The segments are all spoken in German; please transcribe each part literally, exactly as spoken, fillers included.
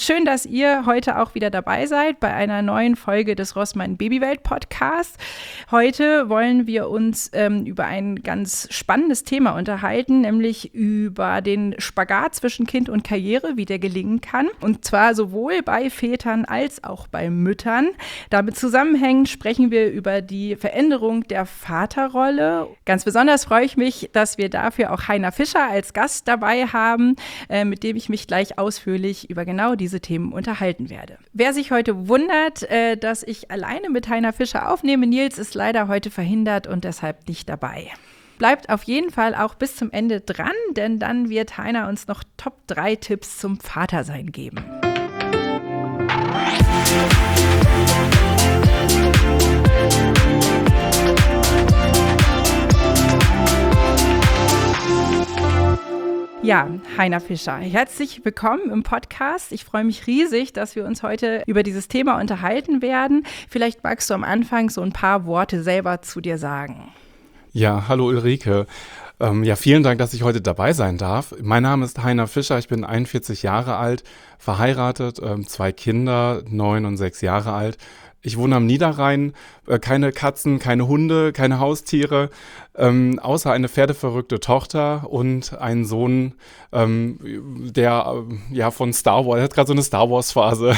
Schön, dass ihr heute auch wieder dabei seid bei einer neuen Folge des Rossmann Babywelt Podcasts. Heute wollen wir uns ähm, über ein ganz spannendes Thema unterhalten, nämlich über den Spagat zwischen Kind und Karriere, wie der gelingen kann. Und zwar sowohl bei Vätern als auch bei Müttern. Damit zusammenhängend sprechen wir über die Veränderung der Vaterrolle. Ganz besonders freue ich mich, dass wir dafür auch Heiner Fischer als Gast dabei haben, äh, mit dem ich mich gleich ausführlich über genau diese Themen unterhalten werde. Wer sich heute wundert, äh, dass ich alleine mit Heiner Fischer aufnehme, Nils ist leider heute verhindert und deshalb nicht dabei. Bleibt auf jeden Fall auch bis zum Ende dran, denn dann wird Heiner uns noch Top drei Tipps zum Vatersein geben. Ja, Heiner Fischer, herzlich willkommen im Podcast. Ich freue mich riesig, dass wir uns heute über dieses Thema unterhalten werden. Vielleicht magst du am Anfang so ein paar Worte selber zu dir sagen. Ja, hallo Ulrike. Ähm, ja, vielen Dank, dass ich heute dabei sein darf. Mein Name ist Heiner Fischer, ich bin einundvierzig Jahre alt, verheiratet, ähm, zwei Kinder, neun und sechs Jahre alt. Ich wohne am Niederrhein, äh, keine Katzen, keine Hunde, keine Haustiere, ähm, außer eine pferdeverrückte Tochter und einen Sohn, ähm, der äh, ja von Star Wars, er hat gerade so eine Star Wars Phase.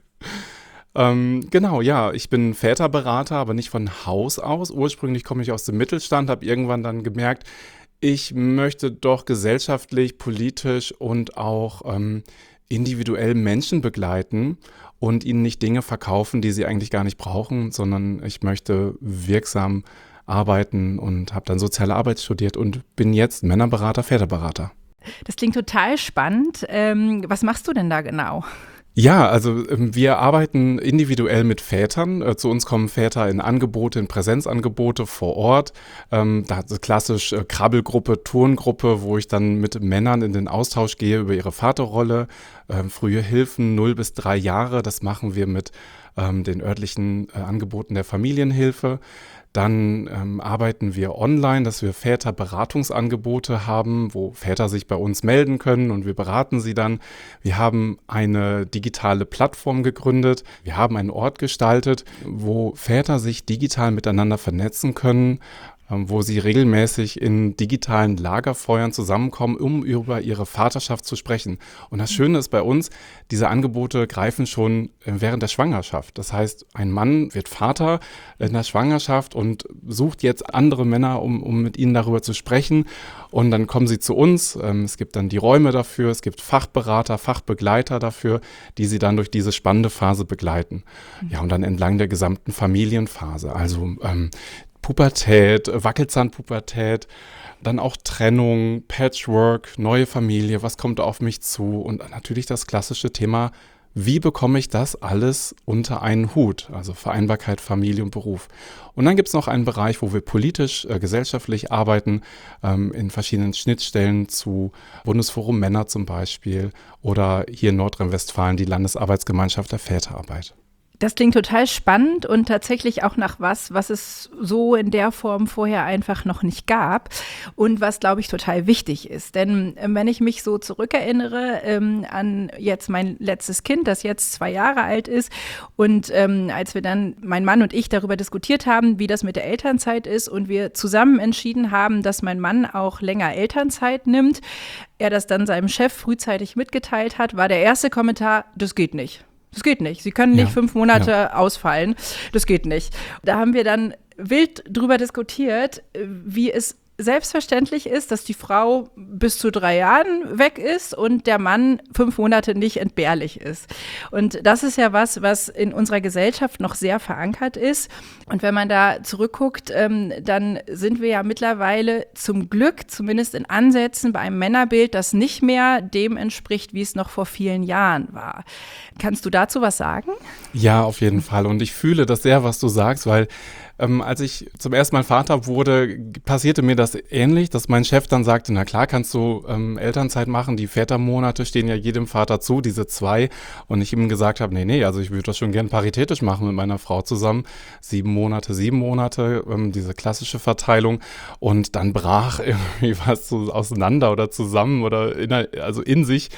ähm, genau, ja, ich bin Väterberater, aber nicht von Haus aus. Ursprünglich komme ich aus dem Mittelstand, habe irgendwann dann gemerkt, ich möchte doch gesellschaftlich, politisch und auch ähm, individuell Menschen begleiten und ihnen nicht Dinge verkaufen, die sie eigentlich gar nicht brauchen, sondern ich möchte wirksam arbeiten und habe dann soziale Arbeit studiert und bin jetzt Männerberater, Väterberater. Das klingt total spannend. Ähm, was machst du denn da genau? Ja, also wir arbeiten individuell mit Vätern. Zu uns kommen Väter in Angebote, in Präsenzangebote vor Ort. Ähm, da ist klassisch äh, Krabbelgruppe, Turngruppe, wo ich dann mit Männern in den Austausch gehe über ihre Vaterrolle. Ähm, frühe Hilfen, null bis drei Jahre, das machen wir mit ähm, den örtlichen äh, Angeboten der Familienhilfe. Dann ähm, arbeiten wir online, dass wir Väterberatungsangebote haben, wo Väter sich bei uns melden können und wir beraten sie dann. Wir haben eine digitale Plattform gegründet. Wir haben einen Ort gestaltet, wo Väter sich digital miteinander vernetzen können, ähm, wo sie regelmäßig in digitalen Lagerfeuern zusammenkommen, um über ihre Vaterschaft zu sprechen. Und das Schöne ist bei uns, diese Angebote greifen schon während der Schwangerschaft. Das heißt, ein Mann wird Vater in der Schwangerschaft und sucht jetzt andere Männer, um, um mit ihnen darüber zu sprechen. Und dann kommen sie zu uns. Es gibt dann die Räume dafür, es gibt Fachberater, Fachbegleiter dafür, die sie dann durch diese spannende Phase begleiten. Ja, und dann entlang der gesamten Familienphase. Also ähm, Pubertät, Wackelzahnpubertät, dann auch Trennung, Patchwork, neue Familie, was kommt auf mich zu und natürlich das klassische Thema, wie bekomme ich das alles unter einen Hut, also Vereinbarkeit, Familie und Beruf. Und dann gibt es noch einen Bereich, wo wir politisch, äh, gesellschaftlich arbeiten, ähm, in verschiedenen Schnittstellen zu Bundesforum Männer zum Beispiel oder hier in Nordrhein-Westfalen die Landesarbeitsgemeinschaft der Väterarbeit. Das klingt total spannend und tatsächlich auch nach was, was es so in der Form vorher einfach noch nicht gab und was, glaube ich, total wichtig ist. Denn äh, wenn ich mich so zurückerinnere ähm, an jetzt mein letztes Kind, das jetzt zwei Jahre alt ist und ähm, als wir dann, mein Mann und ich, darüber diskutiert haben, wie das mit der Elternzeit ist und wir zusammen entschieden haben, dass mein Mann auch länger Elternzeit nimmt, er das dann seinem Chef frühzeitig mitgeteilt hat, war der erste Kommentar, das geht nicht. Das geht nicht. Sie können nicht ja, fünf Monate ja. ausfallen. Das geht nicht. Da haben wir dann wild drüber diskutiert, wie es selbstverständlich ist, dass die Frau bis zu drei Jahren weg ist und der Mann fünf Monate nicht entbehrlich ist. Und das ist ja was, was in unserer Gesellschaft noch sehr verankert ist. Und wenn man da zurückguckt, ähm, dann sind wir ja mittlerweile zum Glück, zumindest in Ansätzen, bei einem Männerbild, das nicht mehr dem entspricht, wie es noch vor vielen Jahren war. Kannst du dazu was sagen? Ja, auf jeden Fall. Und ich fühle das sehr, was du sagst, weil Ähm, als ich zum ersten Mal Vater wurde, passierte mir das ähnlich, dass mein Chef dann sagte, na klar, kannst du ähm, Elternzeit machen, die Vätermonate stehen ja jedem Vater zu, diese zwei. Und ich ihm gesagt habe, nee, nee, also ich würde das schon gern paritätisch machen mit meiner Frau zusammen. Sieben Monate, sieben Monate, ähm, diese klassische Verteilung. Und dann brach irgendwie was so auseinander oder zusammen oder in, also in sich.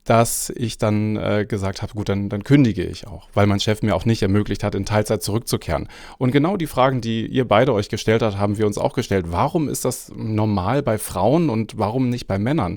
dass ich dann äh, gesagt habe, gut, dann, dann kündige ich auch, weil mein Chef mir auch nicht ermöglicht hat, in Teilzeit zurückzukehren. Und genau die Fragen, die ihr beide euch gestellt habt, haben wir uns auch gestellt. Warum ist das normal bei Frauen und warum nicht bei Männern?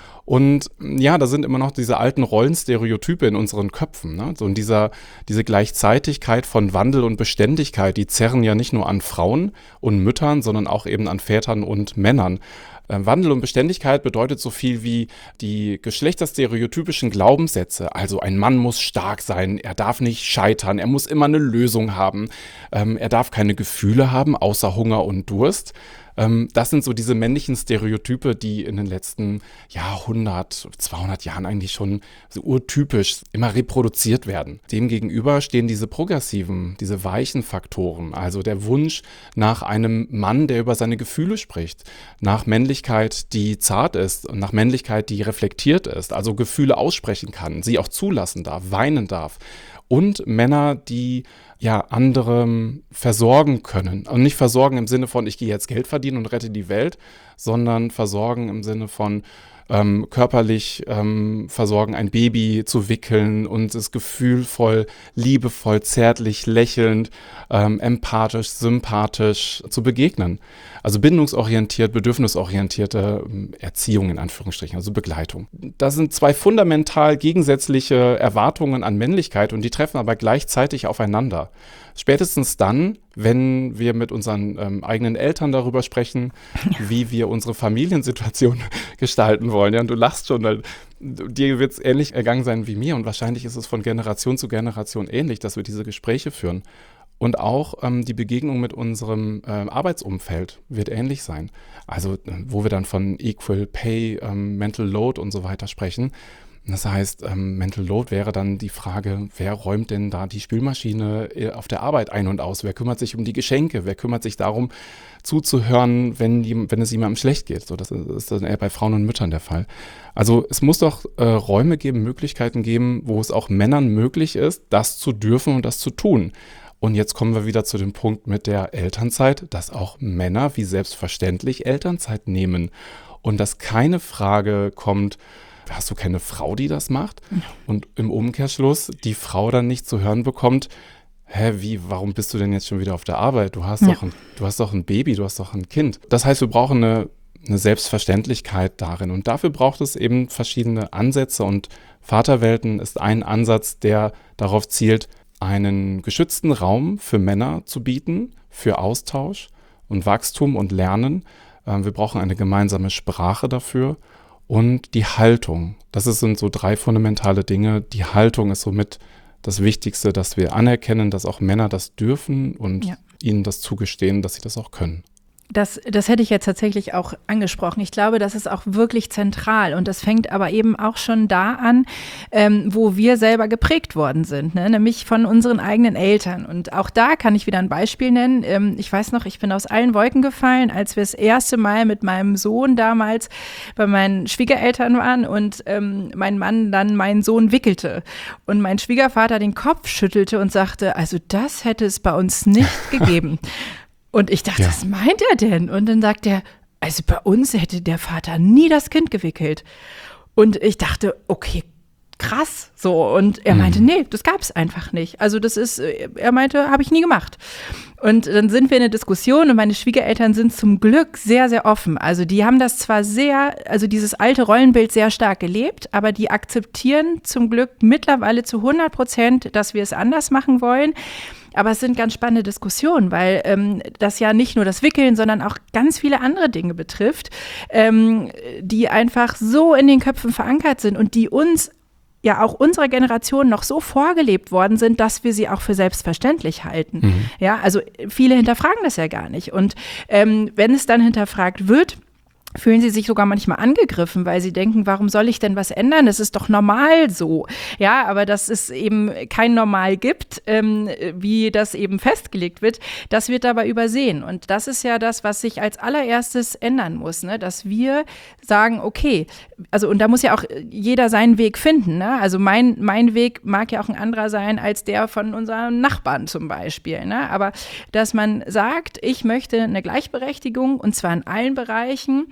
Und ja, da sind immer noch diese alten Rollenstereotype in unseren Köpfen. Ne? So in dieser, diese Gleichzeitigkeit von Wandel und Beständigkeit, die zerren ja nicht nur an Frauen und Müttern, sondern auch eben an Vätern und Männern. Wandel und Beständigkeit bedeutet so viel wie die geschlechterstereotypischen Glaubenssätze. Also ein Mann muss stark sein, er darf nicht scheitern, er muss immer eine Lösung haben, ähm, er darf keine Gefühle haben, außer Hunger und Durst. Ähm, das sind so diese männlichen Stereotype, die in den letzten ja, hundert, zweihundert Jahren eigentlich schon so urtypisch immer reproduziert werden. Demgegenüber stehen diese progressiven, diese weichen Faktoren, also der Wunsch nach einem Mann, der über seine Gefühle spricht, nach Männlichkeit, die zart ist und nach Männlichkeit, die reflektiert ist, also Gefühle aussprechen kann, sie auch zulassen darf, weinen darf. Und Männer, die ja andere versorgen können. Und nicht versorgen im Sinne von, ich gehe jetzt Geld verdienen und rette die Welt, sondern versorgen im Sinne von ähm, körperlich ähm, versorgen, ein Baby zu wickeln und es gefühlvoll, liebevoll, zärtlich, lächelnd, ähm, empathisch, sympathisch zu begegnen. Also bindungsorientiert, bedürfnisorientierte Erziehung in Anführungsstrichen, also Begleitung. Das sind zwei fundamental gegensätzliche Erwartungen an Männlichkeit und die treffen aber gleichzeitig aufeinander. Spätestens dann, wenn wir mit unseren ähm, eigenen Eltern darüber sprechen, wie wir unsere Familiensituation gestalten wollen. Ja, und du lachst schon, weil dir wird es ähnlich ergangen sein wie mir und wahrscheinlich ist es von Generation zu Generation ähnlich, dass wir diese Gespräche führen. Und auch ähm, die Begegnung mit unserem äh, Arbeitsumfeld wird ähnlich sein. Also wo wir dann von Equal Pay, ähm, Mental Load und so weiter sprechen. Das heißt, ähm, Mental Load wäre dann die Frage, wer räumt denn da die Spülmaschine auf der Arbeit ein und aus? Wer kümmert sich um die Geschenke? Wer kümmert sich darum, zuzuhören, wenn, die, wenn es jemandem schlecht geht? So, das ist dann eher bei Frauen und Müttern der Fall. Also es muss doch äh, Räume geben, Möglichkeiten geben, wo es auch Männern möglich ist, das zu dürfen und das zu tun. Und jetzt kommen wir wieder zu dem Punkt mit der Elternzeit, dass auch Männer wie selbstverständlich Elternzeit nehmen und dass keine Frage kommt, hast du keine Frau, die das macht? Und im Umkehrschluss die Frau dann nicht zu hören bekommt, hä, wie, warum bist du denn jetzt schon wieder auf der Arbeit? Du hast, ja. doch, ein, du hast doch ein Baby, du hast doch ein Kind. Das heißt, wir brauchen eine, eine Selbstverständlichkeit darin und dafür braucht es eben verschiedene Ansätze und Vaterwelten ist ein Ansatz, der darauf zielt, einen geschützten Raum für Männer zu bieten, für Austausch und Wachstum und Lernen. Wir brauchen eine gemeinsame Sprache dafür und die Haltung. Das sind so drei fundamentale Dinge. Die Haltung ist somit das Wichtigste, dass wir anerkennen, dass auch Männer das dürfen und ja. ihnen das zugestehen, dass sie das auch können. Das, das hätte ich jetzt tatsächlich auch angesprochen. Ich glaube, das ist auch wirklich zentral und das fängt aber eben auch schon da an, ähm, wo wir selber geprägt worden sind, ne? Nämlich von unseren eigenen Eltern. Und auch da kann ich wieder ein Beispiel nennen. Ähm, ich weiß noch, ich bin aus allen Wolken gefallen, als wir das erste Mal mit meinem Sohn damals bei meinen Schwiegereltern waren und ähm, mein Mann dann meinen Sohn wickelte und mein Schwiegervater den Kopf schüttelte und sagte, also das hätte es bei uns nicht gegeben. Und ich dachte, ja. was meint er denn? Und dann sagt er, also bei uns hätte der Vater nie das Kind gewickelt. Und ich dachte, okay, krass. So, und er meinte, nee, das gab es einfach nicht. Also das ist, er meinte, habe ich nie gemacht. Und dann sind wir in der Diskussion und meine Schwiegereltern sind zum Glück sehr, sehr offen. Also die haben das zwar sehr, also dieses alte Rollenbild sehr stark gelebt, aber die akzeptieren zum Glück mittlerweile zu hundert Prozent, dass wir es anders machen wollen. Aber es sind ganz spannende Diskussionen, weil ähm, das ja nicht nur das Wickeln, sondern auch ganz viele andere Dinge betrifft, ähm, die einfach so in den Köpfen verankert sind und die uns ja auch unserer Generation noch so vorgelebt worden sind, dass wir sie auch für selbstverständlich halten. Mhm. Ja, also viele hinterfragen das ja gar nicht. Und ähm, wenn es dann hinterfragt wird, fühlen sie sich sogar manchmal angegriffen, weil sie denken, warum soll ich denn was ändern? Das ist doch normal so. Ja, aber dass es eben kein Normal gibt, ähm, wie das eben festgelegt wird, das wird dabei übersehen. Und das ist ja das, was sich als allererstes ändern muss, ne? Dass wir sagen, okay, also und da muss ja auch jeder seinen Weg finden, ne? Also mein, mein Weg mag ja auch ein anderer sein als der von unseren Nachbarn zum Beispiel, ne? Aber dass man sagt, ich möchte eine Gleichberechtigung und zwar in allen Bereichen.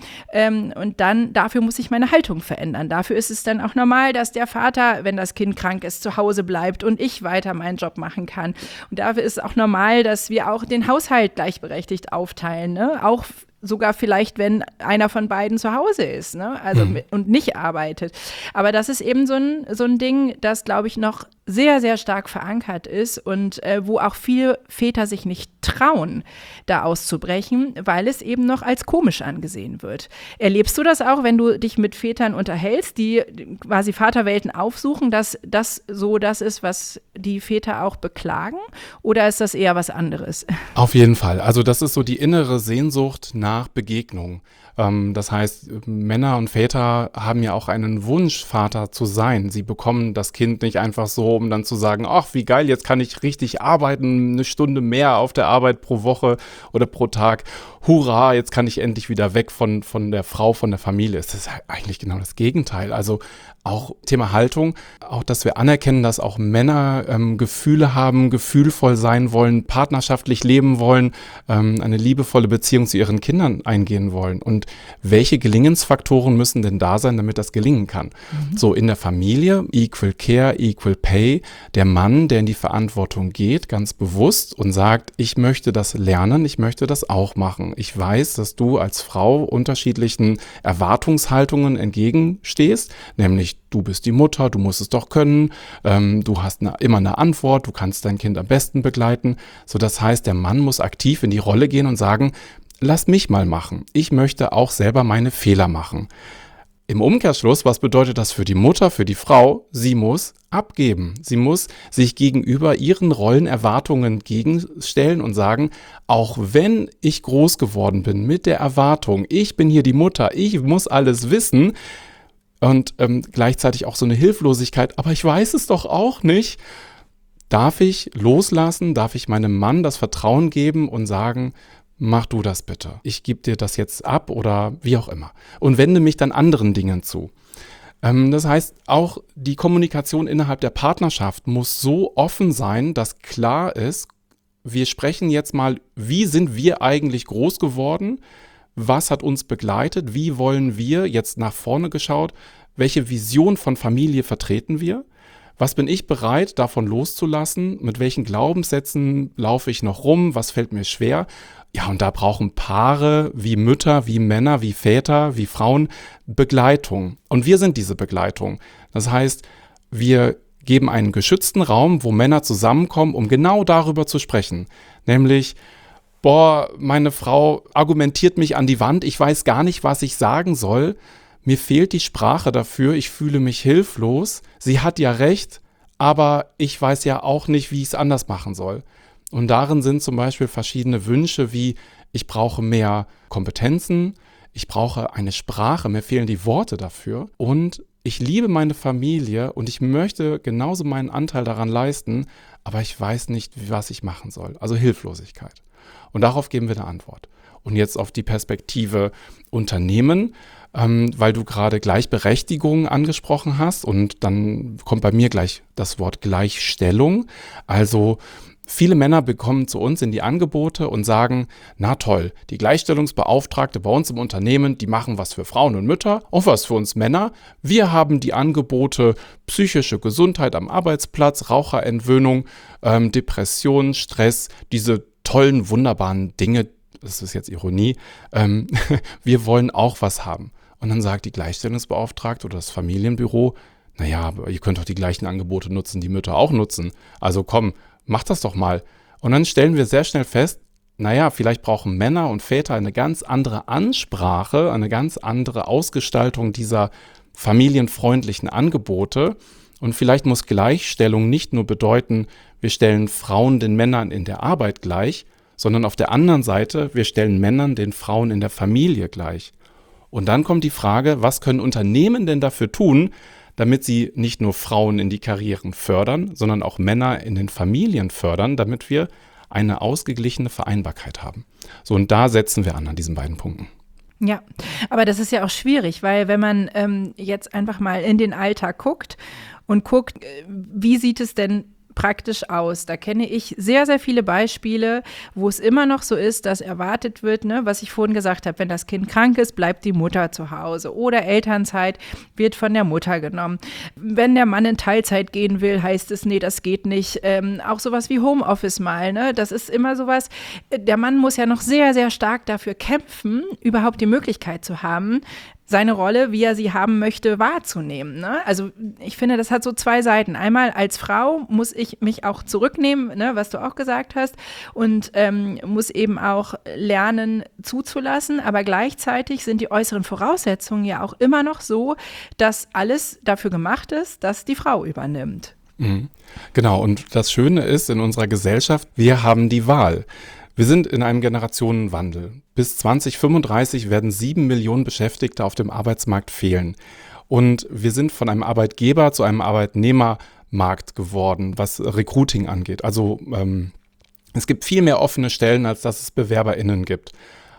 Ähm, und dann, dafür muss ich meine Haltung verändern. Dafür ist es dann auch normal, dass der Vater, wenn das Kind krank ist, zu Hause bleibt und ich weiter meinen Job machen kann. Und dafür ist es auch normal, dass wir auch den Haushalt gleichberechtigt aufteilen, ne? Auch sogar vielleicht, wenn einer von beiden zu Hause ist, ne? Also Mhm. mit, und nicht arbeitet. Aber das ist eben so ein, so ein Ding, das, glaube ich, noch sehr, sehr stark verankert ist und äh, wo auch viele Väter sich nicht trauen, da auszubrechen, weil es eben noch als komisch angesehen wird. Erlebst du das auch, wenn du dich mit Vätern unterhältst, die quasi Vaterwelten aufsuchen, dass das so das ist, was die Väter auch beklagen? Oder ist das eher was anderes? Auf jeden Fall. Also das ist so die innere Sehnsucht nach Begegnung. Ähm, das heißt, Männer und Väter haben ja auch einen Wunsch, Vater zu sein. Sie bekommen das Kind nicht einfach so, um dann zu sagen, ach, wie geil, jetzt kann ich richtig arbeiten, eine Stunde mehr auf der Arbeit pro Woche oder pro Tag. Hurra, jetzt kann ich endlich wieder weg von, von der Frau, von der Familie. Es ist eigentlich genau das Gegenteil. Also auch Thema Haltung, auch dass wir anerkennen, dass auch Männer ähm, Gefühle haben, gefühlvoll sein wollen, partnerschaftlich leben wollen, ähm, eine liebevolle Beziehung zu ihren Kindern eingehen wollen. Und welche Gelingensfaktoren müssen denn da sein, damit das gelingen kann? Mhm. So in der Familie, Equal Care, Equal Pay, der Mann, der in die Verantwortung geht, ganz bewusst und sagt, ich möchte das lernen, ich möchte das auch machen. Ich weiß, dass du als Frau unterschiedlichen Erwartungshaltungen entgegenstehst, nämlich du bist die Mutter, du musst es doch können, ähm, du hast eine, immer eine Antwort, du kannst dein Kind am besten begleiten. So, das heißt, der Mann muss aktiv in die Rolle gehen und sagen, lass mich mal machen. Ich möchte auch selber meine Fehler machen. Im Umkehrschluss, was bedeutet das für die Mutter, für die Frau? Sie muss abgeben. Sie muss sich gegenüber ihren Rollenerwartungen entgegenstellen und sagen, auch wenn ich groß geworden bin mit der Erwartung, ich bin hier die Mutter, ich muss alles wissen, und ähm, gleichzeitig auch so eine Hilflosigkeit, aber ich weiß es doch auch nicht. Darf ich loslassen? Darf ich meinem Mann das Vertrauen geben und sagen, mach du das bitte. Ich gebe dir das jetzt ab oder wie auch immer. Und wende mich dann anderen Dingen zu. Ähm, das heißt, auch die Kommunikation innerhalb der Partnerschaft muss so offen sein, dass klar ist, wir sprechen jetzt mal, wie sind wir eigentlich groß geworden? Was hat uns begleitet? Wie wollen wir, jetzt nach vorne geschaut, welche Vision von Familie vertreten wir? Was bin ich bereit, davon loszulassen? Mit welchen Glaubenssätzen laufe ich noch rum? Was fällt mir schwer? Ja, und da brauchen Paare wie Mütter, wie Männer, wie Väter, wie Frauen Begleitung. Und wir sind diese Begleitung. Das heißt, wir geben einen geschützten Raum, wo Männer zusammenkommen, um genau darüber zu sprechen. Nämlich, boah, meine Frau argumentiert mich an die Wand, ich weiß gar nicht, was ich sagen soll. Mir fehlt die Sprache dafür, ich fühle mich hilflos. Sie hat ja recht, aber ich weiß ja auch nicht, wie ich es anders machen soll. Und darin sind zum Beispiel verschiedene Wünsche wie, ich brauche mehr Kompetenzen, ich brauche eine Sprache, mir fehlen die Worte dafür und ich liebe meine Familie und ich möchte genauso meinen Anteil daran leisten, aber ich weiß nicht, was ich machen soll. Also Hilflosigkeit. Und darauf geben wir eine Antwort. Und jetzt auf die Perspektive Unternehmen, ähm, weil du gerade Gleichberechtigung angesprochen hast und dann kommt bei mir gleich das Wort Gleichstellung. Also viele Männer bekommen zu uns in die Angebote und sagen, na toll, die Gleichstellungsbeauftragte bei uns im Unternehmen, die machen was für Frauen und Mütter und was für uns Männer. Wir haben die Angebote psychische Gesundheit am Arbeitsplatz, Raucherentwöhnung, ähm, Depression, Stress, diese tollen, wunderbaren Dinge, das ist jetzt Ironie, ähm, wir wollen auch was haben. Und dann sagt die Gleichstellungsbeauftragte oder das Familienbüro, naja, aber ihr könnt doch die gleichen Angebote nutzen, die Mütter auch nutzen. Also komm, mach das doch mal. Und dann stellen wir sehr schnell fest, naja, vielleicht brauchen Männer und Väter eine ganz andere Ansprache, eine ganz andere Ausgestaltung dieser familienfreundlichen Angebote. Und vielleicht muss Gleichstellung nicht nur bedeuten, wir stellen Frauen den Männern in der Arbeit gleich, sondern auf der anderen Seite, wir stellen Männern den Frauen in der Familie gleich. Und dann kommt die Frage, was können Unternehmen denn dafür tun, damit sie nicht nur Frauen in die Karrieren fördern, sondern auch Männer in den Familien fördern, damit wir eine ausgeglichene Vereinbarkeit haben. So, und da setzen wir an, an diesen beiden Punkten. Ja, aber das ist ja auch schwierig, weil wenn man ähm, jetzt einfach mal in den Alltag guckt und guckt, wie sieht es denn praktisch aus? Da kenne ich sehr, sehr viele Beispiele, wo es immer noch so ist, dass erwartet wird, ne, was ich vorhin gesagt habe, wenn das Kind krank ist, bleibt die Mutter zu Hause oder Elternzeit wird von der Mutter genommen. Wenn der Mann in Teilzeit gehen will, heißt es, nee, das geht nicht. Ähm, auch sowas wie Homeoffice mal, ne? Das ist immer sowas, der Mann muss ja noch sehr, sehr stark dafür kämpfen, überhaupt die Möglichkeit zu haben, seine Rolle, wie er sie haben möchte, wahrzunehmen. Ne? Also ich finde, das hat so zwei Seiten. Einmal als Frau muss ich mich auch zurücknehmen, ne, was du auch gesagt hast, und ähm, muss eben auch lernen zuzulassen, aber gleichzeitig sind die äußeren Voraussetzungen ja auch immer noch so, dass alles dafür gemacht ist, dass die Frau übernimmt. Mhm. Genau, und das Schöne ist in unserer Gesellschaft, wir haben die Wahl. Wir sind in einem Generationenwandel. Bis zwanzig fünfunddreißig werden sieben Millionen Beschäftigte auf dem Arbeitsmarkt fehlen. Und wir sind von einem Arbeitgeber zu einem Arbeitnehmermarkt geworden, was Recruiting angeht. Also ähm, es gibt viel mehr offene Stellen, als dass es BewerberInnen gibt.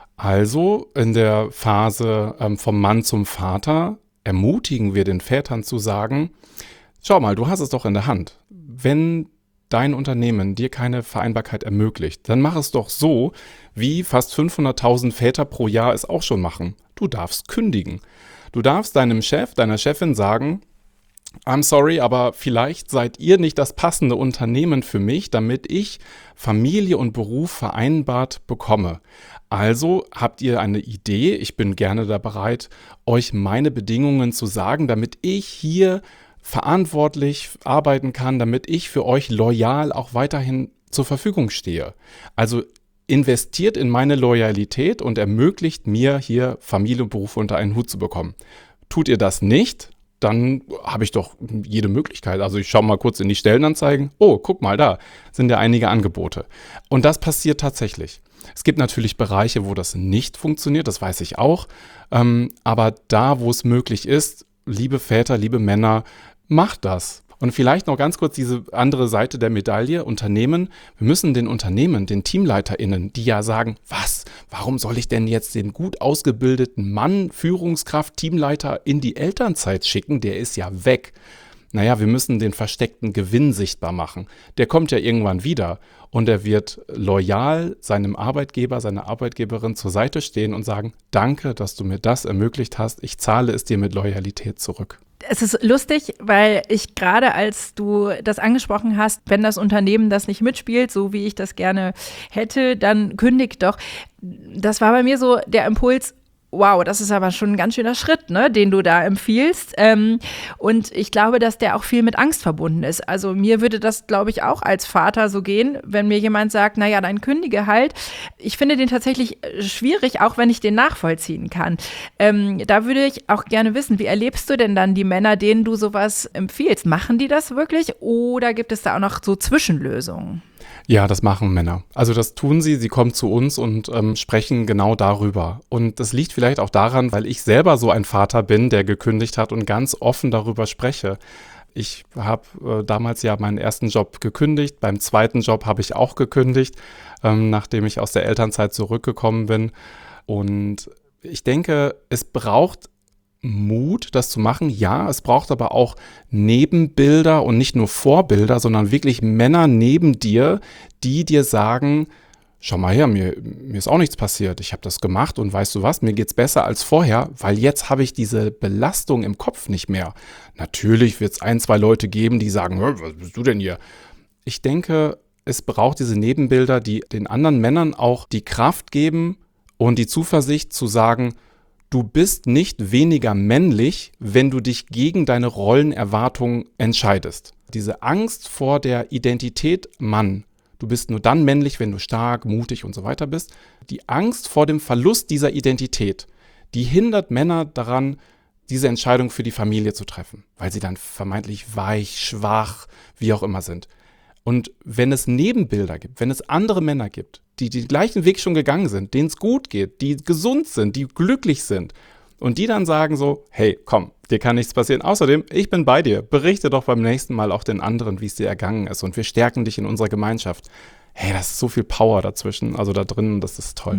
Also in der Phase ähm, vom Mann zum Vater ermutigen wir den Vätern zu sagen, schau mal, du hast es doch in der Hand. Wenn dein Unternehmen dir keine Vereinbarkeit ermöglicht, dann mach es doch so, wie fast fünfhunderttausend Väter pro Jahr es auch schon machen. Du darfst kündigen. Du darfst deinem Chef, deiner Chefin sagen, I'm sorry, aber vielleicht seid ihr nicht das passende Unternehmen für mich, damit ich Familie und Beruf vereinbart bekomme. Also habt ihr eine Idee, ich bin gerne da bereit, euch meine Bedingungen zu sagen, damit ich hier verantwortlich arbeiten kann, damit ich für euch loyal auch weiterhin zur Verfügung stehe. Also investiert in meine Loyalität und ermöglicht mir, hier Familie und Beruf unter einen Hut zu bekommen. Tut ihr das nicht, dann habe ich doch jede Möglichkeit. Also ich schaue mal kurz in die Stellenanzeigen. Oh, guck mal, da sind ja einige Angebote. Und das passiert tatsächlich. Es gibt natürlich Bereiche, wo das nicht funktioniert, das weiß ich auch. Ähm, aber da, wo es möglich ist, liebe Väter, liebe Männer, macht das. Und vielleicht noch ganz kurz diese andere Seite der Medaille, Unternehmen. Wir müssen den Unternehmen, den TeamleiterInnen, die ja sagen, was, warum soll ich denn jetzt den gut ausgebildeten Mann, Führungskraft, Teamleiter in die Elternzeit schicken? Der ist ja weg. Naja, wir müssen den versteckten Gewinn sichtbar machen. Der kommt ja irgendwann wieder und er wird loyal seinem Arbeitgeber, seiner Arbeitgeberin zur Seite stehen und sagen, danke, dass du mir das ermöglicht hast. Ich zahle es dir mit Loyalität zurück. Es ist lustig, weil ich gerade, als du das angesprochen hast, wenn das Unternehmen das nicht mitspielt, so wie ich das gerne hätte, dann kündigt doch. Das war bei mir so der Impuls, wow, das ist aber schon ein ganz schöner Schritt, ne, den du da empfiehlst. Ähm, und ich glaube, dass der auch viel mit Angst verbunden ist. Also mir würde das, glaube ich, auch als Vater so gehen, wenn mir jemand sagt, naja, dann kündige halt. Ich finde den tatsächlich schwierig, auch wenn ich den nachvollziehen kann. Ähm, da würde ich auch gerne wissen, wie erlebst du denn dann die Männer, denen du sowas empfiehlst? Machen die das wirklich oder gibt es da auch noch so Zwischenlösungen? Ja, das machen Männer. Also das tun sie, sie kommen zu uns und ähm, sprechen genau darüber. Und das liegt vielleicht auch daran, weil ich selber so ein Vater bin, der gekündigt hat und ganz offen darüber spreche. Ich habe äh, damals ja meinen ersten Job gekündigt, beim zweiten Job habe ich auch gekündigt, ähm, nachdem ich aus der Elternzeit zurückgekommen bin. Und ich denke, es braucht Mut, das zu machen. Ja, es braucht aber auch Nebenbilder und nicht nur Vorbilder, sondern wirklich Männer neben dir, die dir sagen, schau mal her, mir, mir ist auch nichts passiert. Ich habe das gemacht und weißt du was, mir geht's besser als vorher, weil jetzt habe ich diese Belastung im Kopf nicht mehr. Natürlich wird es ein, zwei Leute geben, die sagen, was bist du denn hier? Ich denke, es braucht diese Nebenbilder, die den anderen Männern auch die Kraft geben und die Zuversicht zu sagen, du bist nicht weniger männlich, wenn du dich gegen deine Rollenerwartungen entscheidest. Diese Angst vor der Identität Mann, du bist nur dann männlich, wenn du stark, mutig und so weiter bist. Die Angst vor dem Verlust dieser Identität, die hindert Männer daran, diese Entscheidung für die Familie zu treffen, weil sie dann vermeintlich weich, schwach, wie auch immer sind. Und wenn es Nebenbilder gibt, wenn es andere Männer gibt, die den gleichen Weg schon gegangen sind, denen es gut geht, die gesund sind, die glücklich sind und die dann sagen so, hey, komm, dir kann nichts passieren. Außerdem, ich bin bei dir. Berichte doch beim nächsten Mal auch den anderen, wie es dir ergangen ist und wir stärken dich in unserer Gemeinschaft. Hey, das ist so viel Power dazwischen, also da drin, das ist toll. Mhm.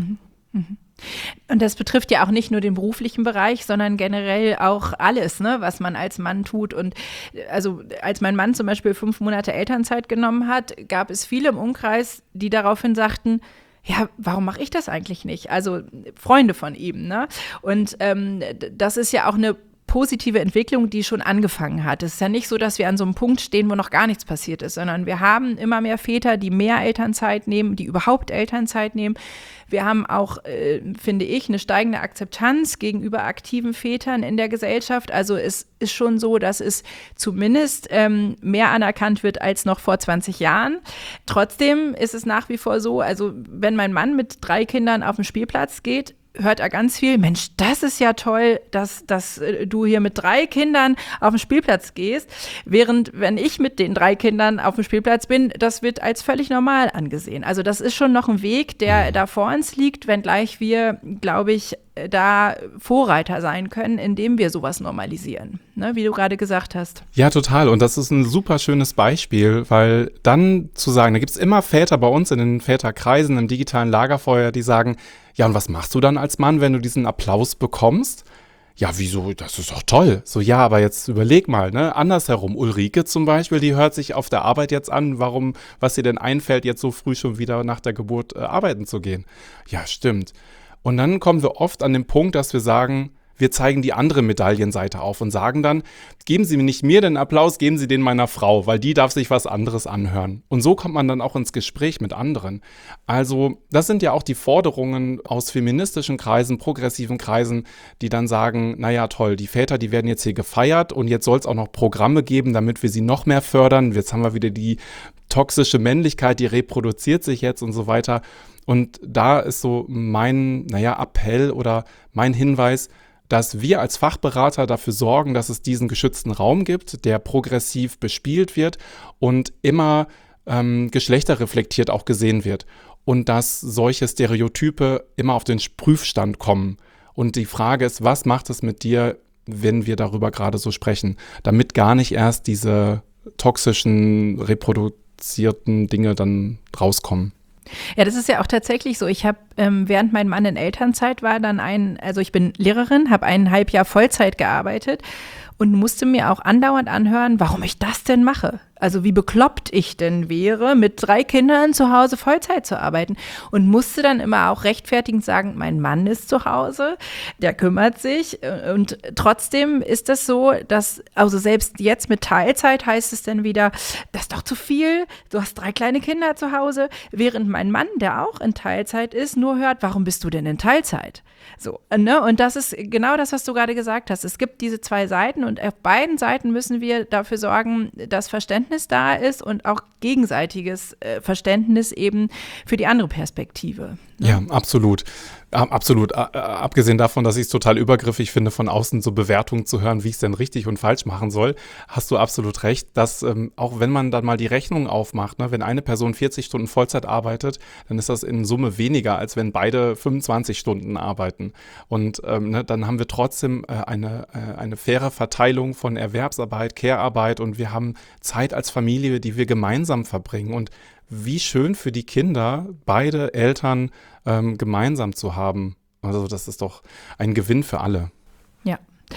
Mhm. Und das betrifft ja auch nicht nur den beruflichen Bereich, sondern generell auch alles, ne, was man als Mann tut. Und also als mein Mann zum Beispiel fünf Monate Elternzeit genommen hat, gab es viele im Umkreis, die daraufhin sagten, ja, warum mache ich das eigentlich nicht? Also Freunde von ihm, ne? Und ähm, das ist ja auch eine positive Entwicklung, die schon angefangen hat. Es ist ja nicht so, dass wir an so einem Punkt stehen, wo noch gar nichts passiert ist, sondern wir haben immer mehr Väter, die mehr Elternzeit nehmen, die überhaupt Elternzeit nehmen. Wir haben auch, äh, finde ich, eine steigende Akzeptanz gegenüber aktiven Vätern in der Gesellschaft. Also es ist schon so, dass es zumindest ähm, mehr anerkannt wird als noch vor zwanzig Jahren. Trotzdem ist es nach wie vor so, also wenn mein Mann mit drei Kindern auf den Spielplatz geht, hört er ganz viel, Mensch, das ist ja toll, dass, dass äh, du hier mit drei Kindern auf den Spielplatz gehst, während wenn ich mit den drei Kindern auf dem Spielplatz bin, das wird als völlig normal angesehen. Also das ist schon noch ein Weg, der da vor uns liegt, wenngleich wir, glaube ich, da Vorreiter sein können, indem wir sowas normalisieren, ne, wie du gerade gesagt hast. Ja, total. Und das ist ein super schönes Beispiel, weil dann zu sagen, da gibt es immer Väter bei uns in den Väterkreisen, im digitalen Lagerfeuer, die sagen, ja, und was machst du dann als Mann, wenn du diesen Applaus bekommst? Ja, wieso? Das ist doch toll. So, ja, aber jetzt überleg mal, ne? Andersherum. Ulrike zum Beispiel, die hört sich auf der Arbeit jetzt an, warum, was ihr denn einfällt, jetzt so früh schon wieder nach der Geburt äh, arbeiten zu gehen. Ja, stimmt. Und dann kommen wir oft an den Punkt, dass wir sagen, wir zeigen die andere Medaillenseite auf und sagen dann, geben Sie nicht mir den Applaus, geben Sie den meiner Frau, weil die darf sich was anderes anhören. Und so kommt man dann auch ins Gespräch mit anderen. Also das sind ja auch die Forderungen aus feministischen Kreisen, progressiven Kreisen, die dann sagen, naja toll, die Väter, die werden jetzt hier gefeiert und jetzt soll es auch noch Programme geben, damit wir sie noch mehr fördern. Jetzt haben wir wieder die toxische Männlichkeit, die reproduziert sich jetzt und so weiter. Und da ist so mein, naja, Appell oder mein Hinweis, dass wir als Fachberater dafür sorgen, dass es diesen geschützten Raum gibt, der progressiv bespielt wird und immer ähm, geschlechterreflektiert auch gesehen wird. Und dass solche Stereotype immer auf den Prüfstand kommen. Und die Frage ist, was macht es mit dir, wenn wir darüber gerade so sprechen, damit gar nicht erst diese toxischen, reproduzierten Dinge dann rauskommen. Ja, das ist ja auch tatsächlich so. Ich habe, ähm, während mein Mann in Elternzeit war, dann ein, also ich bin Lehrerin, habe eineinhalb Jahr Vollzeit gearbeitet und musste mir auch andauernd anhören, warum ich das denn mache. Also wie bekloppt ich denn wäre, mit drei Kindern zu Hause Vollzeit zu arbeiten. Und musste dann immer auch rechtfertigend sagen, mein Mann ist zu Hause, der kümmert sich. Und trotzdem ist das so, dass, also selbst jetzt mit Teilzeit heißt es dann wieder, das ist doch zu viel, du hast drei kleine Kinder zu Hause. Während mein Mann, der auch in Teilzeit ist, nur hört, warum bist du denn in Teilzeit? So, ne? Und das ist genau das, was du gerade gesagt hast. Es gibt diese zwei Seiten und auf beiden Seiten müssen wir dafür sorgen, dass Verständnis da ist und auch gegenseitiges äh, Verständnis eben für die andere Perspektive. Ne? Ja, absolut. Absolut. Abgesehen davon, dass ich es total übergriffig finde, von außen so Bewertungen zu hören, wie ich es denn richtig und falsch machen soll, hast du absolut recht, dass ähm, auch wenn man dann mal die Rechnung aufmacht, ne, wenn eine Person vierzig Stunden Vollzeit arbeitet, dann ist das in Summe weniger, als wenn beide fünfundzwanzig Stunden arbeiten. Und ähm, ne, dann haben wir trotzdem äh, eine, äh, eine faire Verteilung von Erwerbsarbeit, Care-Arbeit und wir haben Zeit als Familie, die wir gemeinsam verbringen. Und wie schön für die Kinder, beide Eltern ähm, gemeinsam zu haben. Also das ist doch ein Gewinn für alle. Ja.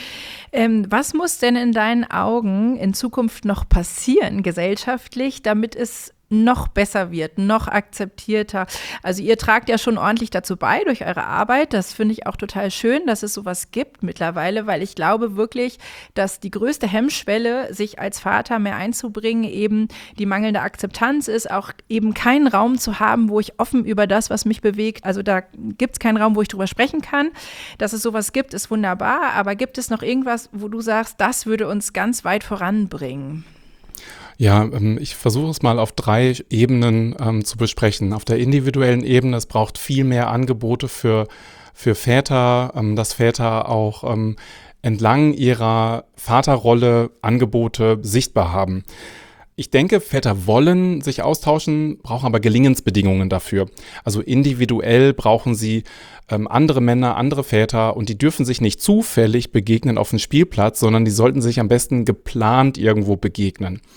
Ähm, was muss denn in deinen Augen in Zukunft noch passieren, gesellschaftlich, damit es noch besser wird, noch akzeptierter? Also ihr tragt ja schon ordentlich dazu bei durch eure Arbeit. Das finde ich auch total schön, dass es sowas gibt mittlerweile, weil ich glaube wirklich, dass die größte Hemmschwelle, sich als Vater mehr einzubringen, eben die mangelnde Akzeptanz ist, auch eben keinen Raum zu haben, wo ich offen über das, was mich bewegt, also da gibt es keinen Raum, wo ich drüber sprechen kann. Dass es sowas gibt, ist wunderbar, aber gibt es noch irgendwas, wo du sagst, das würde uns ganz weit voranbringen? Ja, ähm, ich versuche es mal auf drei Ebenen ähm, zu besprechen. Auf der individuellen Ebene, es braucht viel mehr Angebote für, für Väter, ähm, dass Väter auch ähm, entlang ihrer Vaterrolle Angebote sichtbar haben. Ich denke, Väter wollen sich austauschen, brauchen aber Gelingensbedingungen dafür. Also individuell brauchen sie ähm, andere Männer, andere Väter und die dürfen sich nicht zufällig begegnen auf dem Spielplatz, sondern die sollten sich am besten geplant irgendwo begegnen.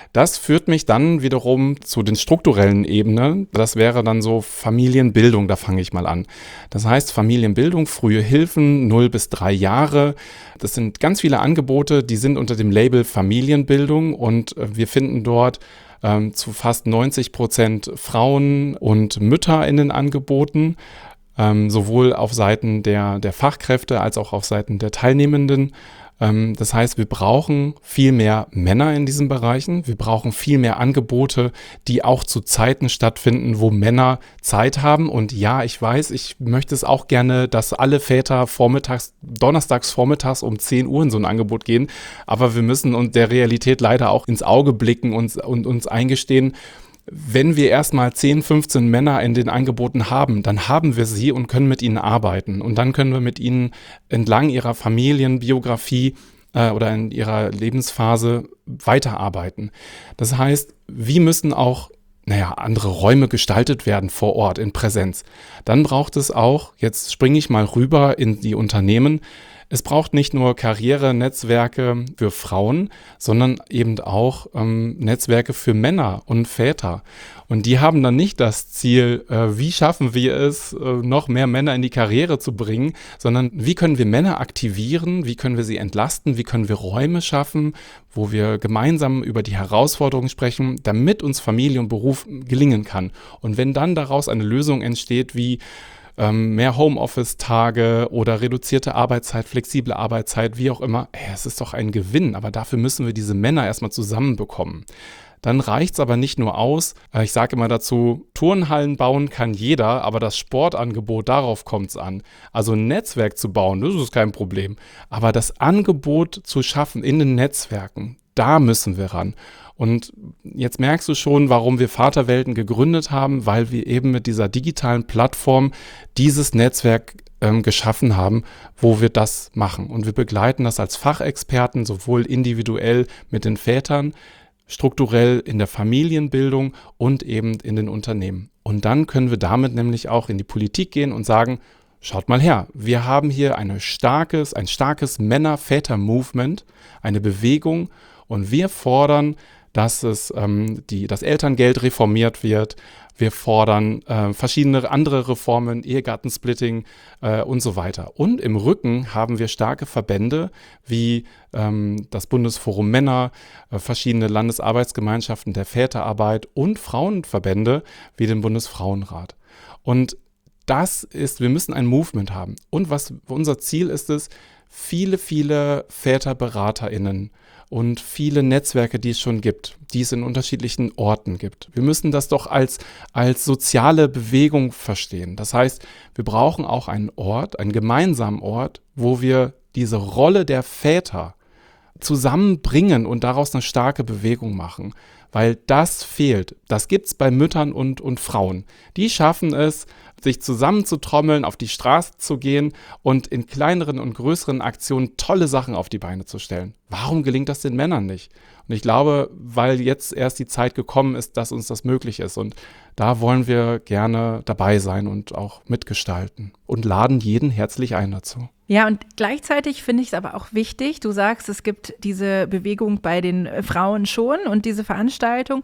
Das führt mich dann wiederum zu den strukturellen Ebenen. Das wäre dann so Familienbildung, da fange ich mal an. Das heißt Familienbildung, frühe Hilfen, null bis drei Jahre. Das sind ganz viele Angebote, die sind unter dem Label Familienbildung und wir finden dort ähm, zu fast neunzig Prozent Frauen und Mütter in den Angeboten, ähm, sowohl auf Seiten der, der Fachkräfte als auch auf Seiten der Teilnehmenden. Das heißt, wir brauchen viel mehr Männer in diesen Bereichen. Wir brauchen viel mehr Angebote, die auch zu Zeiten stattfinden, wo Männer Zeit haben. Und ja, ich weiß, ich möchte es auch gerne, dass alle Väter vormittags, donnerstags vormittags um zehn Uhr in so ein Angebot gehen. Aber wir müssen uns der Realität leider auch ins Auge blicken und, und uns eingestehen, wenn wir erstmal zehn, fünfzehn Männer in den Angeboten haben, dann haben wir sie und können mit ihnen arbeiten. Und dann können wir mit ihnen entlang ihrer Familienbiografie äh, oder in ihrer Lebensphase weiterarbeiten. Das heißt, wie müssen auch naja, andere Räume gestaltet werden vor Ort in Präsenz. Dann braucht es auch, jetzt springe ich mal rüber in die Unternehmen, es braucht nicht nur Karrierenetzwerke für Frauen, sondern eben auch ähm, Netzwerke für Männer und Väter. Und die haben dann nicht das Ziel, äh, wie schaffen wir es, äh, noch mehr Männer in die Karriere zu bringen, sondern wie können wir Männer aktivieren, wie können wir sie entlasten, wie können wir Räume schaffen, wo wir gemeinsam über die Herausforderungen sprechen, damit uns Familie und Beruf gelingen kann. Und wenn dann daraus eine Lösung entsteht, wie mehr Homeoffice-Tage oder reduzierte Arbeitszeit, flexible Arbeitszeit, wie auch immer. Ey, es ist doch ein Gewinn, aber dafür müssen wir diese Männer erstmal zusammenbekommen. Dann reicht es aber nicht nur aus. Ich sage immer dazu, Turnhallen bauen kann jeder, aber das Sportangebot, darauf kommt es an. Also ein Netzwerk zu bauen, das ist kein Problem. Aber das Angebot zu schaffen in den Netzwerken, da müssen wir ran. Und jetzt merkst du schon, warum wir Vaterwelten gegründet haben, weil wir eben mit dieser digitalen Plattform dieses Netzwerk ähm, geschaffen haben, wo wir das machen. Und wir begleiten das als Fachexperten, sowohl individuell mit den Vätern, strukturell in der Familienbildung und eben in den Unternehmen. Und dann können wir damit nämlich auch in die Politik gehen und sagen, schaut mal her, wir haben hier eine starkes, ein starkes Männer-Väter-Movement, eine Bewegung und wir fordern, dass es, ähm, die, das Elterngeld reformiert wird. Wir fordern äh, verschiedene andere Reformen, Ehegattensplitting äh, und so weiter. Und im Rücken haben wir starke Verbände wie ähm, das Bundesforum Männer, äh, verschiedene Landesarbeitsgemeinschaften der Väterarbeit und Frauenverbände wie den Bundesfrauenrat. Und das ist, wir müssen ein Movement haben. Und was unser Ziel ist es, viele, viele VäterberaterInnen und viele Netzwerke, die es schon gibt, die es in unterschiedlichen Orten gibt. Wir müssen das doch als, als soziale Bewegung verstehen. Das heißt, wir brauchen auch einen Ort, einen gemeinsamen Ort, wo wir diese Rolle der Väter zusammenbringen und daraus eine starke Bewegung machen. Weil das fehlt. Das gibt es bei Müttern und, und Frauen. Die schaffen es, sich zusammenzutrommeln, auf die Straße zu gehen und in kleineren und größeren Aktionen tolle Sachen auf die Beine zu stellen. Warum gelingt das den Männern nicht? Und ich glaube, weil jetzt erst die Zeit gekommen ist, dass uns das möglich ist. Und da wollen wir gerne dabei sein und auch mitgestalten und laden jeden herzlich ein dazu. Ja, und gleichzeitig finde ich es aber auch wichtig, du sagst, es gibt diese Bewegung bei den Frauen schon und diese Veranstaltung.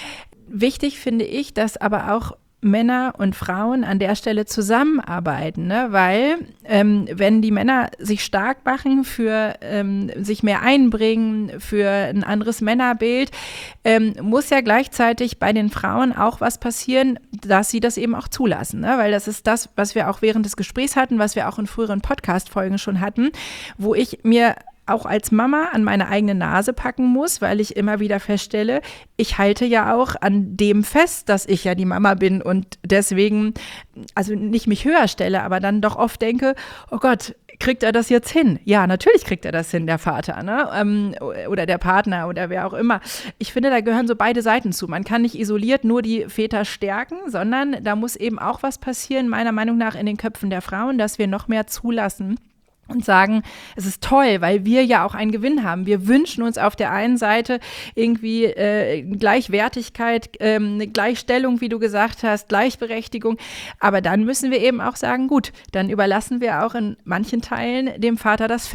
Wichtig finde ich, dass aber auch Männer und Frauen an der Stelle zusammenarbeiten, ne? Weil ähm, wenn die Männer sich stark machen, für ähm, sich mehr einbringen, für ein anderes Männerbild, ähm, muss ja gleichzeitig bei den Frauen auch was passieren, dass sie das eben auch zulassen, ne? Weil das ist das, was wir auch während des Gesprächs hatten, was wir auch in früheren Podcast-Folgen schon hatten, wo ich mir auch als Mama an meine eigene Nase packen muss, weil ich immer wieder feststelle, ich halte ja auch an dem fest, dass ich ja die Mama bin und deswegen, also nicht mich höher stelle, aber dann doch oft denke, oh Gott, kriegt er das jetzt hin? Ja, natürlich kriegt er das hin, der Vater, ne? Ähm, oder der Partner oder wer auch immer. Ich finde, da gehören so beide Seiten zu. Man kann nicht isoliert nur die Väter stärken, sondern da muss eben auch was passieren, meiner Meinung nach in den Köpfen der Frauen, dass wir noch mehr zulassen und sagen, es ist toll, weil wir ja auch einen Gewinn haben. Wir wünschen uns auf der einen Seite irgendwie äh, Gleichwertigkeit, ähm, eine Gleichstellung, wie du gesagt hast, Gleichberechtigung. Aber dann müssen wir eben auch sagen, gut, dann überlassen wir auch in manchen Teilen dem Vater das Feld.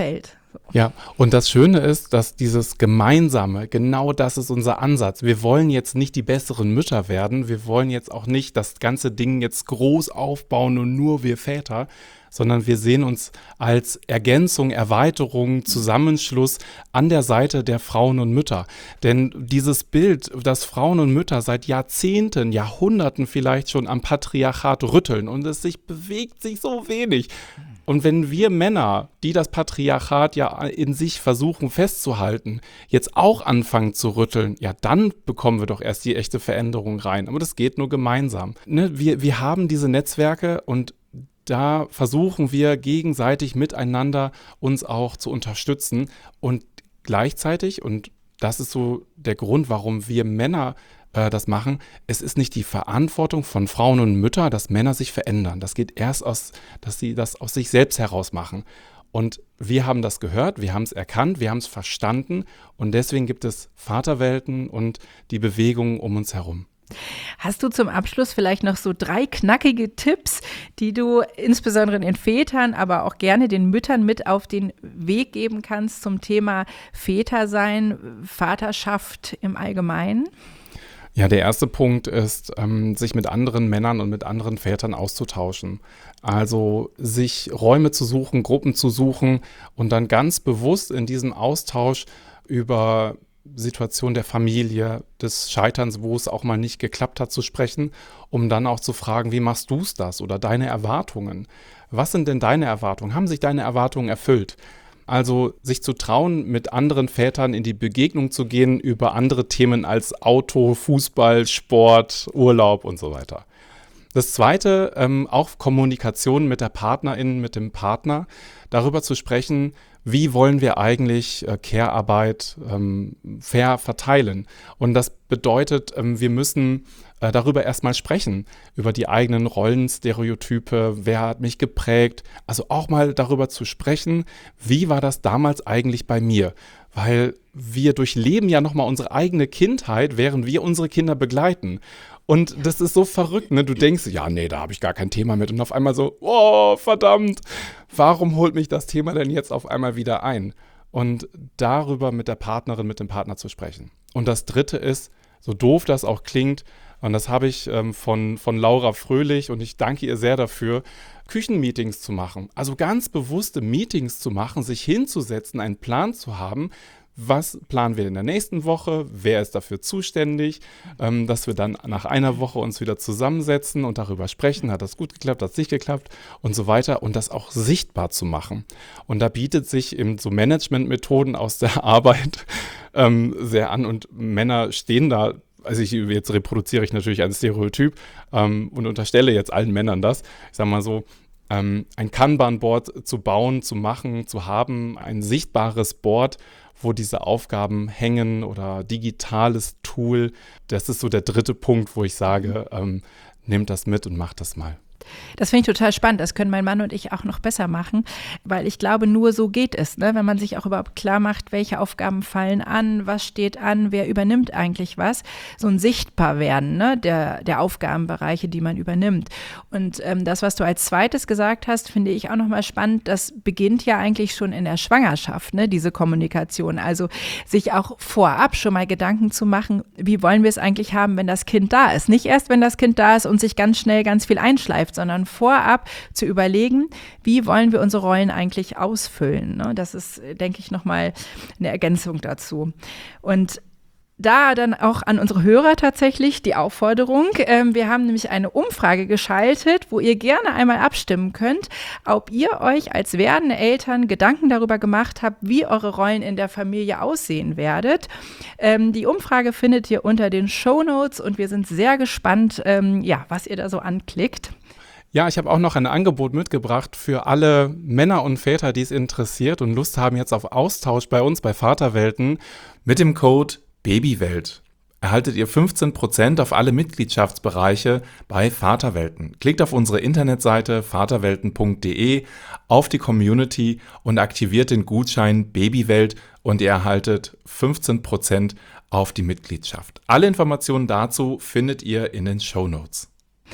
Ja, und das Schöne ist, dass dieses Gemeinsame, genau das ist unser Ansatz. Wir wollen jetzt nicht die besseren Mütter werden, wir wollen jetzt auch nicht das ganze Ding jetzt groß aufbauen und nur wir Väter, sondern wir sehen uns als Ergänzung, Erweiterung, Zusammenschluss an der Seite der Frauen und Mütter. Denn dieses Bild, dass Frauen und Mütter seit Jahrzehnten, Jahrhunderten vielleicht schon am Patriarchat rütteln und es sich bewegt sich so wenig. Und wenn wir Männer, die das Patriarchat ja in sich versuchen festzuhalten, jetzt auch anfangen zu rütteln, ja, dann bekommen wir doch erst die echte Veränderung rein. Aber das geht nur gemeinsam. Ne? Wir, wir haben diese Netzwerke und da versuchen wir gegenseitig miteinander uns auch zu unterstützen und gleichzeitig, und das ist so der Grund, warum wir Männer äh, das machen, es ist nicht die Verantwortung von Frauen und Müttern, dass Männer sich verändern. Das geht erst aus, dass sie das aus sich selbst heraus machen. Und wir haben das gehört, wir haben es erkannt, wir haben es verstanden und deswegen gibt es Vaterwelten und die Bewegungen um uns herum. Hast du zum Abschluss vielleicht noch so drei knackige Tipps, die du insbesondere den Vätern, aber auch gerne den Müttern mit auf den Weg geben kannst zum Thema Vätersein, Vaterschaft im Allgemeinen? Ja, der erste Punkt ist, ähm, sich mit anderen Männern und mit anderen Vätern auszutauschen. Also sich Räume zu suchen, Gruppen zu suchen und dann ganz bewusst in diesem Austausch über Situation der Familie, des Scheiterns, wo es auch mal nicht geklappt hat, zu sprechen, um dann auch zu fragen, wie machst du es das oder deine Erwartungen? Was sind denn deine Erwartungen? Haben sich deine Erwartungen erfüllt? Also sich zu trauen, mit anderen Vätern in die Begegnung zu gehen über andere Themen als Auto, Fußball, Sport, Urlaub und so weiter. Das Zweite, ähm, auch Kommunikation mit der Partnerin, mit dem Partner, darüber zu sprechen, wie wollen wir eigentlich äh, Care-Arbeit ähm, fair verteilen. Und das bedeutet, ähm, wir müssen äh, darüber erstmal sprechen, über die eigenen Rollenstereotype, wer hat mich geprägt. Also auch mal darüber zu sprechen, wie war das damals eigentlich bei mir. Weil wir durchleben ja nochmal unsere eigene Kindheit, während wir unsere Kinder begleiten. Und das ist so verrückt, ne? Du denkst, ja, nee, da habe ich gar kein Thema mit. Und auf einmal so, oh, verdammt, warum holt mich das Thema denn jetzt auf einmal wieder ein? Und darüber mit der Partnerin, mit dem Partner zu sprechen. Und das Dritte ist, so doof das auch klingt, und das habe ich ähm, von, von Laura Fröhlich und ich danke ihr sehr dafür, Küchenmeetings zu machen. Also ganz bewusste Meetings zu machen, sich hinzusetzen, einen Plan zu haben. Was planen wir in der nächsten Woche? Wer ist dafür zuständig? Ähm, dass wir dann nach einer Woche uns wieder zusammensetzen und darüber sprechen. Hat das gut geklappt? Hat es nicht geklappt? Und so weiter. Und das auch sichtbar zu machen. Und da bietet sich eben so Managementmethoden aus der Arbeit ähm, sehr an. Und Männer stehen da. Also ich, jetzt reproduziere ich natürlich ein Stereotyp ähm, und unterstelle jetzt allen Männern das. Ich sage mal so, ähm, ein Kanban-Board zu bauen, zu machen, zu haben, ein sichtbares Board, wo diese Aufgaben hängen oder digitales Tool. Das ist so der dritte Punkt, wo ich sage, ähm, nehmt das mit und macht das mal. Das finde ich total spannend. Das können mein Mann und ich auch noch besser machen, weil ich glaube, nur so geht es, ne? Wenn man sich auch überhaupt klar macht, welche Aufgaben fallen an, was steht an, wer übernimmt eigentlich was. So ein Sichtbarwerden, ne? der, der Aufgabenbereiche, die man übernimmt. Und ähm, das, was du als zweites gesagt hast, finde ich auch nochmal spannend. Das beginnt ja eigentlich schon in der Schwangerschaft, ne? Diese Kommunikation. Also sich auch vorab schon mal Gedanken zu machen, wie wollen wir es eigentlich haben, wenn das Kind da ist. Nicht erst, wenn das Kind da ist und sich ganz schnell ganz viel einschleift, sondern vorab zu überlegen, wie wollen wir unsere Rollen eigentlich ausfüllen. Ne? Das ist, denke ich, nochmal eine Ergänzung dazu. Und da dann auch an unsere Hörer tatsächlich die Aufforderung. Ähm, wir haben nämlich eine Umfrage geschaltet, wo ihr gerne einmal abstimmen könnt, ob ihr euch als werdende Eltern Gedanken darüber gemacht habt, wie eure Rollen in der Familie aussehen werdet. Ähm, die Umfrage findet ihr unter den Shownotes und wir sind sehr gespannt, ähm, ja, was ihr da so anklickt. Ja, ich habe auch noch ein Angebot mitgebracht für alle Männer und Väter, die es interessiert und Lust haben jetzt auf Austausch bei uns bei Vaterwelten. Mit dem Code Babywelt erhaltet ihr fünfzehn Prozent auf alle Mitgliedschaftsbereiche bei Vaterwelten. Klickt auf unsere Internetseite vaterwelten punkt de auf die Community und aktiviert den Gutschein Babywelt und ihr erhaltet fünfzehn Prozent auf die Mitgliedschaft. Alle Informationen dazu findet ihr in den Shownotes.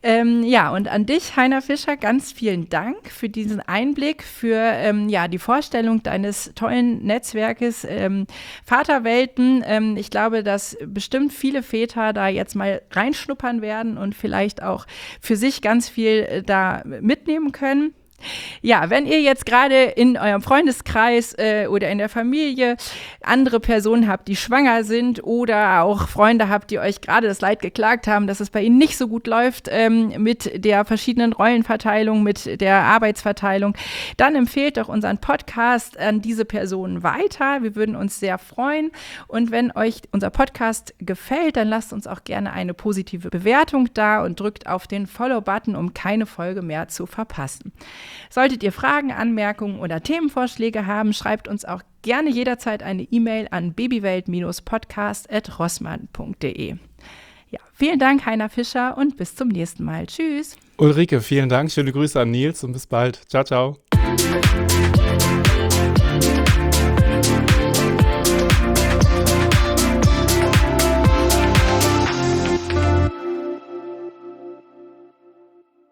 Ähm, ja, und an dich, Heiner Fischer, ganz vielen Dank für diesen Einblick, für ähm, ja, die Vorstellung deines tollen Netzwerkes ähm, Vaterwelten. Ähm, ich glaube, dass bestimmt viele Väter da jetzt mal reinschnuppern werden und vielleicht auch für sich ganz viel äh, da mitnehmen können. Ja, wenn ihr jetzt gerade in eurem Freundeskreis äh, oder in der Familie andere Personen habt, die schwanger sind oder auch Freunde habt, die euch gerade das Leid geklagt haben, dass es bei ihnen nicht so gut läuft ähm, mit der verschiedenen Rollenverteilung, mit der Arbeitsverteilung, dann empfehlt doch unseren Podcast an diese Personen weiter. Wir würden uns sehr freuen. Und wenn euch unser Podcast gefällt, dann lasst uns auch gerne eine positive Bewertung da und drückt auf den Follow-Button, um keine Folge mehr zu verpassen. Solltet ihr Fragen, Anmerkungen oder Themenvorschläge haben, schreibt uns auch gerne jederzeit eine E-Mail an babywelt podcast at rossmann punkt de. Ja, vielen Dank, Heiner Fischer, und bis zum nächsten Mal. Tschüss. Ulrike, vielen Dank. Schöne Grüße an Nils und bis bald. Ciao, ciao.